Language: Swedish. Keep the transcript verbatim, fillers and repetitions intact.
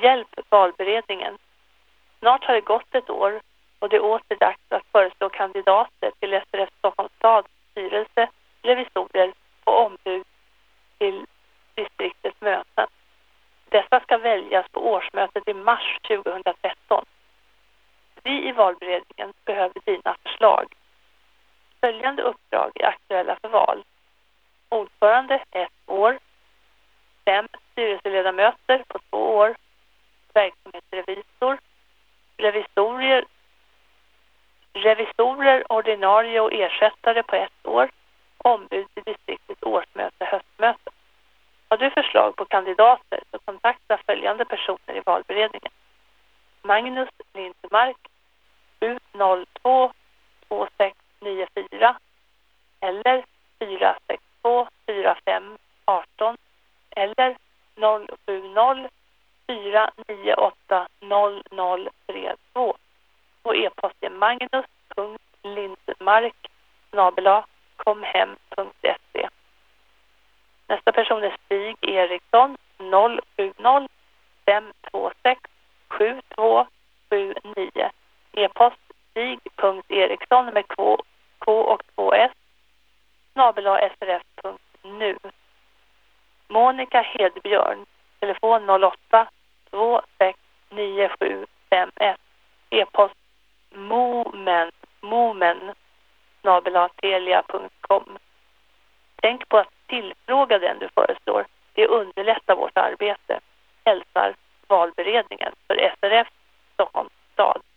Hjälp valberedningen. Snart har det gått ett år och det är åter dags att föreslå kandidater till S R F Stockholms stads styrelse, revisorer och ombud till distriktets möten. Dessa ska väljas på årsmötet i mars tjugohundratretton. Vi i valberedningen behöver dina förslag. Följande uppdrag är aktuella för val. Ordförande ett år. Fem styrelseledamöter på två år. Verksamhetsrevisor. Revisorier, revisorer, ordinarie och ersättare på ett år. Ombud i distriktets årsmöte, höstmöte. Har du förslag på kandidater så kontakta följande personer i valberedningen. Magnus Lindmark sju noll två två sex nio fyra eller fyra sex två fyra fem arton eller noll sju noll fyra nio åtta noll noll tre två och e-post är magnus punkt lindmark snabel-a komhem punkt se. Nästa person är Stig Eriksson noll sju noll fem två sex sju två sju nio. E-post stig punkt eriksson med k, k och två s snabel-a srf punkt nu. Monica Hedbjörn telefon noll åtta två sex nio sju fem ett. E-post momen momen snabel-a telia punkt com. Tänk på att tillfråga den du föreslår. Det underlättar vårt arbete. Hälsar valberedningen för S R F Stockholms stad.